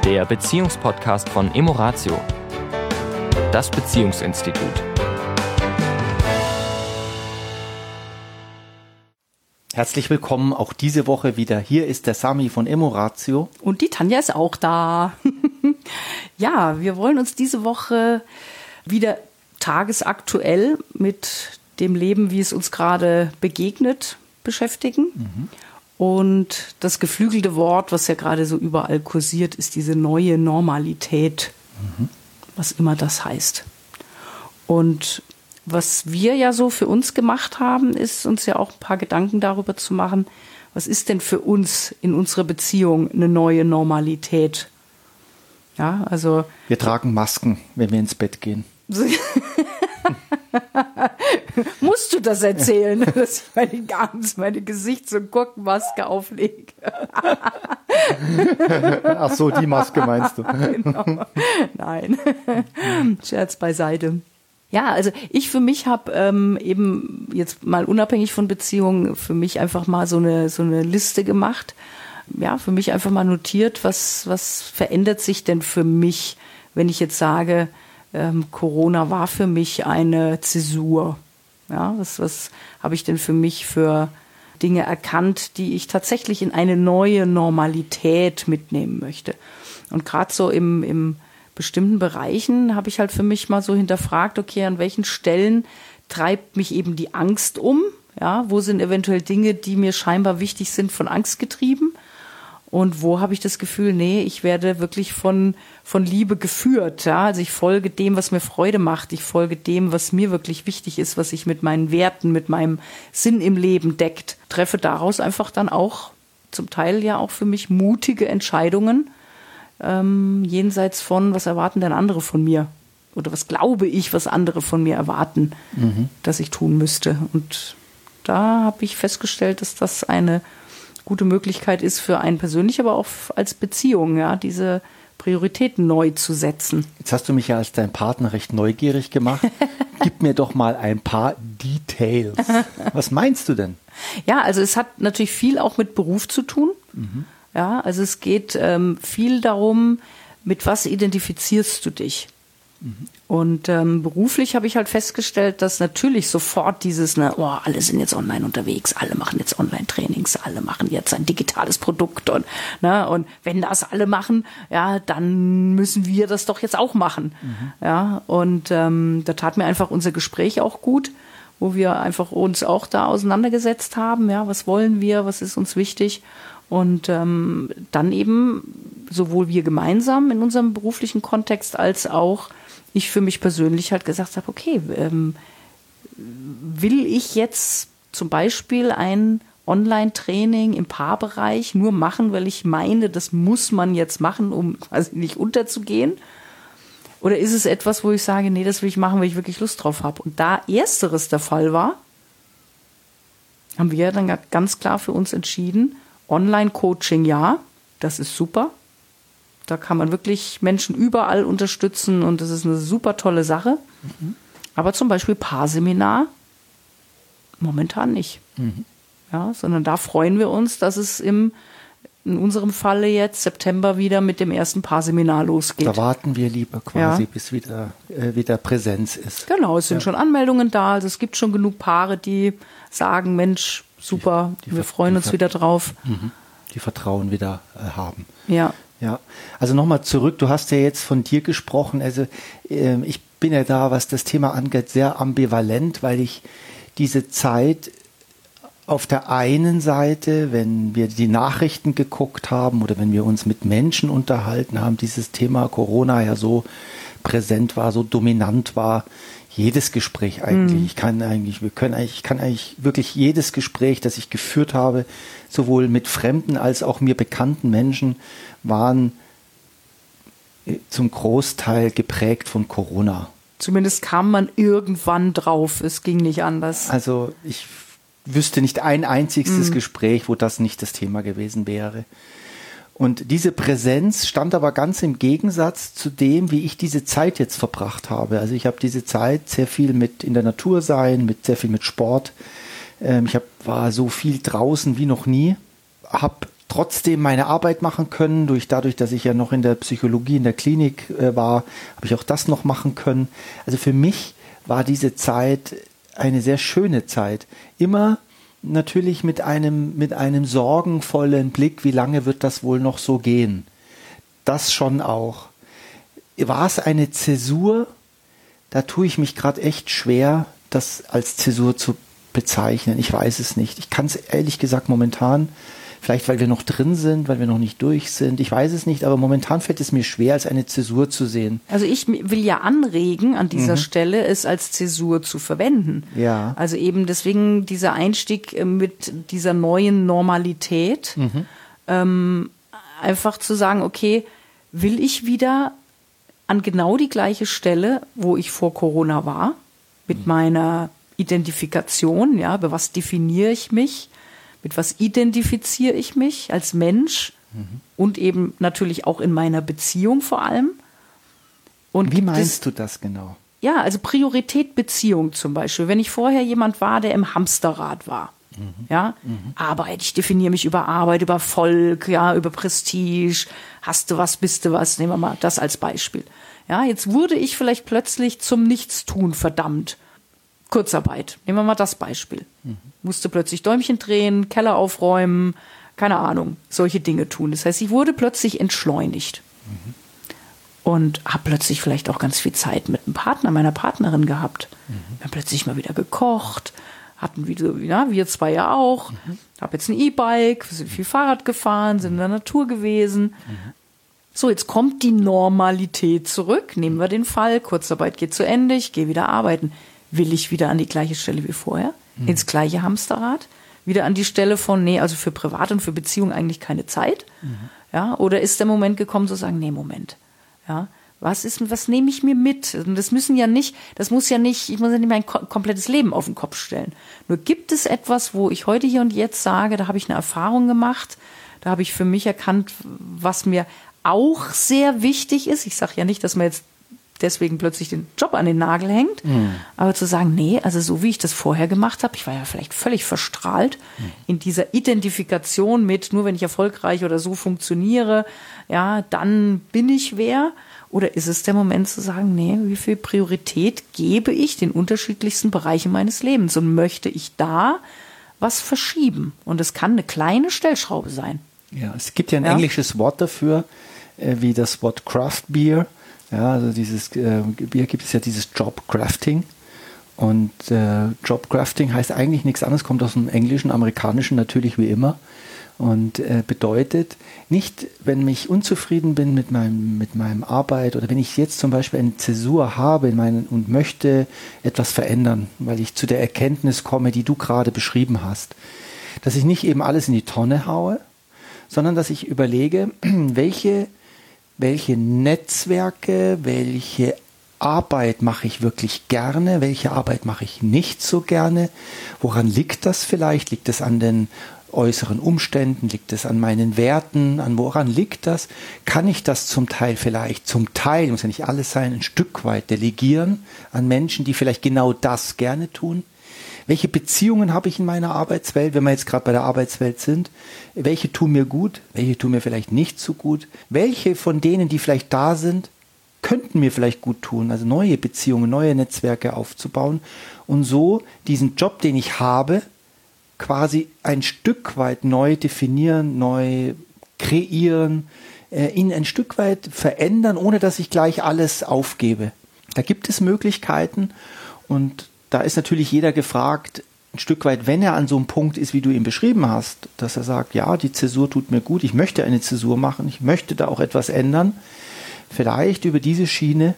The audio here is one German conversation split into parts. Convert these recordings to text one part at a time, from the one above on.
der Beziehungspodcast von Emoratio, das Beziehungsinstitut. Herzlich willkommen auch diese Woche wieder. Hier ist der Sami von Emoratio. Und die Tanja ist auch da. Ja, wir wollen uns diese Woche wieder tagesaktuell mit dem Leben, wie es uns gerade begegnet, beschäftigen. Und das geflügelte Wort, was ja gerade so überall kursiert, ist diese neue Normalität, was immer das heißt. Und was wir ja so für uns gemacht haben, ist uns ja auch ein paar Gedanken darüber zu machen, was ist denn für uns in unserer Beziehung eine neue Normalität? Ja, also wir tragen Masken, wenn wir ins Bett gehen. Musst du das erzählen, dass ich meine Gesichts- und Gurkenmaske auflege? Ach so, die Maske meinst du? Genau. Nein, Scherz beiseite. Ja, also ich für mich habe eben jetzt mal unabhängig von Beziehungen für mich einfach mal so eine Liste gemacht. Ja, für mich einfach mal notiert, was verändert sich denn für mich, wenn ich jetzt sage, Corona war für mich eine Zäsur. Ja, was habe ich denn für mich für Dinge erkannt, die ich tatsächlich in eine neue Normalität mitnehmen möchte? Und gerade so im bestimmten Bereichen habe ich halt für mich mal so hinterfragt, okay, an welchen Stellen treibt mich eben die Angst um? Ja, wo sind eventuell Dinge, die mir scheinbar wichtig sind, von Angst getrieben? Und wo habe ich das Gefühl, nee, ich werde wirklich von Liebe geführt. Ja? Also ich folge dem, was mir Freude macht. Ich folge dem, was mir wirklich wichtig ist, was sich mit meinen Werten, mit meinem Sinn im Leben deckt. Treffe daraus einfach dann auch zum Teil ja auch für mich mutige Entscheidungen, jenseits von, was erwarten denn andere von mir? Oder was glaube ich, was andere von mir erwarten, dass ich tun müsste? Und da habe ich festgestellt, dass das eine gute Möglichkeit ist für einen persönlich, aber auch als Beziehung, ja, diese Prioritäten neu zu setzen. Jetzt hast du mich ja als dein Partner recht neugierig gemacht. Gib mir doch mal ein paar Details. Was meinst du denn? Ja, also es hat natürlich viel auch mit Beruf zu tun. Ja, also es geht viel darum, mit was identifizierst du dich? Und beruflich habe ich halt festgestellt, dass natürlich sofort dieses, alle sind jetzt online unterwegs, alle machen jetzt Online-Trainings, alle machen jetzt ein digitales Produkt und wenn das alle machen, ja, dann müssen wir das doch jetzt auch machen. Ja, und da tat mir einfach unser Gespräch auch gut, wo wir einfach uns auch da auseinandergesetzt haben, ja, was wollen wir, was ist uns wichtig? Und dann eben sowohl wir gemeinsam in unserem beruflichen Kontext als auch ich für mich persönlich halt gesagt habe, okay, will ich jetzt zum Beispiel ein Online-Training im Paarbereich nur machen, weil ich meine, das muss man jetzt machen, um quasi nicht unterzugehen? Oder ist es etwas, wo ich sage, nee, das will ich machen, weil ich wirklich Lust drauf habe? Und da ersteres der Fall war, haben wir dann ganz klar für uns entschieden, Online-Coaching, ja, das ist super. Da kann man wirklich Menschen überall unterstützen und das ist eine super tolle Sache. Aber zum Beispiel Paarseminar momentan nicht. Ja, sondern da freuen wir uns, dass es in unserem Falle jetzt September wieder mit dem ersten Paarseminar losgeht. Da warten wir lieber quasi, bis wieder Präsenz ist. Genau, es sind schon Anmeldungen da. Also es gibt schon genug Paare, die sagen, Mensch, super, wir freuen uns wieder drauf. Die Vertrauen wieder haben. Ja. Ja, also nochmal zurück, du hast ja jetzt von dir gesprochen, also ich bin ja da, was das Thema angeht, sehr ambivalent, weil ich diese Zeit auf der einen Seite, wenn wir die Nachrichten geguckt haben oder wenn wir uns mit Menschen unterhalten haben, dieses Thema Corona ja so präsent war, so dominant war, jedes Gespräch eigentlich. Ich kann eigentlich wirklich jedes Gespräch, das ich geführt habe, sowohl mit fremden als auch mir bekannten Menschen, waren zum Großteil geprägt von Corona. Zumindest kam man irgendwann drauf, es ging nicht anders. Also ich wüsste nicht ein einziges Gespräch, wo das nicht das Thema gewesen wäre. Und diese Präsenz stand aber ganz im Gegensatz zu dem, wie ich diese Zeit jetzt verbracht habe. Also ich habe diese Zeit sehr viel mit in der Natur sein, sehr viel mit Sport. War so viel draußen wie noch nie, habe trotzdem meine Arbeit machen können. Dadurch, dass ich ja noch in der Psychologie in der Klinik war, habe ich auch das noch machen können. Also für mich war diese Zeit eine sehr schöne Zeit. Immer natürlich mit einem sorgenvollen Blick, wie lange wird das wohl noch so gehen? Das schon auch. War es eine Zäsur? Da tue ich mich gerade echt schwer, das als Zäsur zu bezeichnen. Ich weiß es nicht. Ich kann es ehrlich gesagt momentan, vielleicht weil wir noch drin sind, weil wir noch nicht durch sind, ich weiß es nicht, aber momentan fällt es mir schwer, als eine Zäsur zu sehen. Also ich will ja anregen, an dieser Stelle es als Zäsur zu verwenden. Ja. Also eben deswegen dieser Einstieg mit dieser neuen Normalität, einfach zu sagen, okay, will ich wieder an genau die gleiche Stelle, wo ich vor Corona war, mit meiner Identifikation, ja, über was definiere ich mich, mit was identifiziere ich mich als Mensch und eben natürlich auch in meiner Beziehung vor allem. Und wie meinst du das genau? Ja, also Priorität Beziehung zum Beispiel. Wenn ich vorher jemand war, der im Hamsterrad war, ja, Arbeit, ich definiere mich über Arbeit, über Erfolg, ja, über Prestige, hast du was, bist du was, nehmen wir mal das als Beispiel. Ja, jetzt wurde ich vielleicht plötzlich zum Nichtstun verdammt. Kurzarbeit, nehmen wir mal das Beispiel. Musste plötzlich Däumchen drehen, Keller aufräumen, keine Ahnung, solche Dinge tun. Das heißt, ich wurde plötzlich entschleunigt. Und habe plötzlich vielleicht auch ganz viel Zeit mit einem Partner, meiner Partnerin gehabt. Wir haben plötzlich mal wieder gekocht, hatten wieder, ja, wir zwei ja auch. Habe jetzt ein E-Bike, wir sind viel Fahrrad gefahren, sind in der Natur gewesen. So, jetzt kommt die Normalität zurück. Nehmen wir den Fall, Kurzarbeit geht zu Ende, ich gehe wieder arbeiten. Will ich wieder an die gleiche Stelle wie vorher? Ins gleiche Hamsterrad? Wieder an die Stelle von, nee, also für Privat und für Beziehung eigentlich keine Zeit? Ja, oder ist der Moment gekommen zu sagen, nee, Moment. Ja, was nehme ich mir mit? Und ich muss ja nicht mein komplettes Leben auf den Kopf stellen. Nur gibt es etwas, wo ich heute hier und jetzt sage, da habe ich eine Erfahrung gemacht, da habe ich für mich erkannt, was mir auch sehr wichtig ist. Ich sage ja nicht, dass man jetzt deswegen plötzlich den Job an den Nagel hängt, aber zu sagen, nee, also so wie ich das vorher gemacht habe, ich war ja vielleicht völlig verstrahlt in dieser Identifikation mit, nur wenn ich erfolgreich oder so funktioniere, ja, dann bin ich wer. Oder ist es der Moment zu sagen, nee, wie viel Priorität gebe ich den unterschiedlichsten Bereichen meines Lebens und möchte ich da was verschieben? Und es kann eine kleine Stellschraube sein. Ja, es gibt ja ein englisches Wort dafür, wie das Wort Craft Beer. Ja, also dieses Bier gibt es ja dieses Jobcrafting. Und Jobcrafting heißt eigentlich nichts anderes, kommt aus dem Englischen, Amerikanischen natürlich wie immer. Und bedeutet nicht, wenn ich unzufrieden bin mit meinem Arbeit oder wenn ich jetzt zum Beispiel eine Zäsur habe und möchte etwas verändern, weil ich zu der Erkenntnis komme, die du gerade beschrieben hast, dass ich nicht eben alles in die Tonne haue, sondern dass ich überlege, welche Netzwerke, welche Arbeit mache ich wirklich gerne, welche Arbeit mache ich nicht so gerne, woran liegt das vielleicht? Liegt es an den äußeren Umständen, liegt es an meinen Werten, woran liegt das? Kann ich das zum Teil, muss ja nicht alles sein, ein Stück weit delegieren an Menschen, die vielleicht genau das gerne tun? Welche Beziehungen habe ich in meiner Arbeitswelt, wenn wir jetzt gerade bei der Arbeitswelt sind? Welche tun mir gut, welche tun mir vielleicht nicht so gut? Welche von denen, die vielleicht da sind, könnten mir vielleicht gut tun? Also neue Beziehungen, neue Netzwerke aufzubauen und so diesen Job, den ich habe, quasi ein Stück weit neu definieren, neu kreieren, ihn ein Stück weit verändern, ohne dass ich gleich alles aufgebe. Da gibt es Möglichkeiten und da ist natürlich jeder gefragt, ein Stück weit, wenn er an so einem Punkt ist, wie du ihn beschrieben hast, dass er sagt, ja, die Zäsur tut mir gut, ich möchte eine Zäsur machen, ich möchte da auch etwas ändern, vielleicht über diese Schiene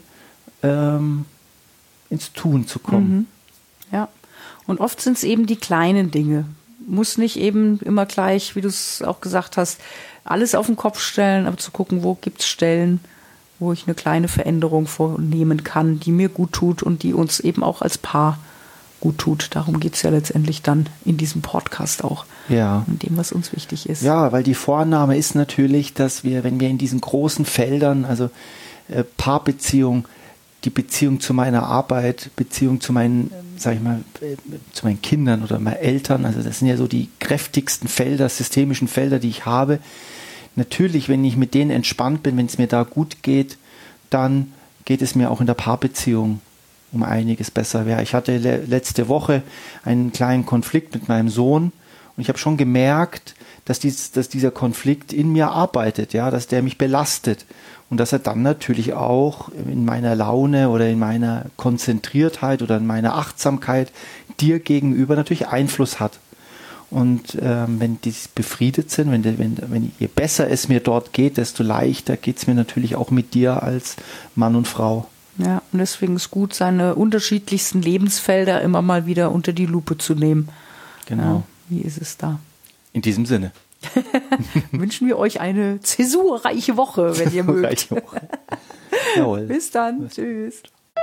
ins Tun zu kommen. Ja, und oft sind es eben die kleinen Dinge. Muss nicht eben immer gleich, wie du es auch gesagt hast, alles auf den Kopf stellen, aber zu gucken, wo gibt es Stellen, wo ich eine kleine Veränderung vornehmen kann, die mir gut tut und die uns eben auch als Paar gut tut. Darum geht es ja letztendlich dann in diesem Podcast auch. Ja. Und dem, was uns wichtig ist. Ja, weil die Vorannahme ist natürlich, dass wir, wenn wir in diesen großen Feldern, also Paarbeziehung, die Beziehung zu meiner Arbeit, Beziehung zu meinen, sag ich mal, zu meinen Kindern oder meinen Eltern. Also das sind ja so die kräftigsten Felder, systemischen Felder, die ich habe. Natürlich, wenn ich mit denen entspannt bin, wenn es mir da gut geht, dann geht es mir auch in der Paarbeziehung um einiges besser. Ja, ich hatte letzte Woche einen kleinen Konflikt mit meinem Sohn und ich habe schon gemerkt, dass dieser Konflikt in mir arbeitet, ja, dass der mich belastet und dass er dann natürlich auch in meiner Laune oder in meiner Konzentriertheit oder in meiner Achtsamkeit dir gegenüber natürlich Einfluss hat. Und wenn die befriedet sind, je besser es mir dort geht, desto leichter geht es mir natürlich auch mit dir als Mann und Frau. Ja, und deswegen ist gut, seine unterschiedlichsten Lebensfelder immer mal wieder unter die Lupe zu nehmen. Genau. Ja, wie ist es da? In diesem Sinne. Wünschen wir euch eine zäsurreiche Woche, wenn ihr mögt. Reiche Woche. Jawohl. Bis dann. Tschüss.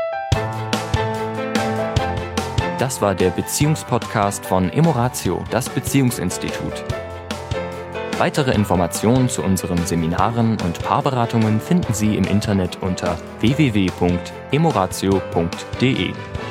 Das war der Beziehungspodcast von Emoratio, das Beziehungsinstitut. Weitere Informationen zu unseren Seminaren und Paarberatungen finden Sie im Internet unter www.emoratio.de.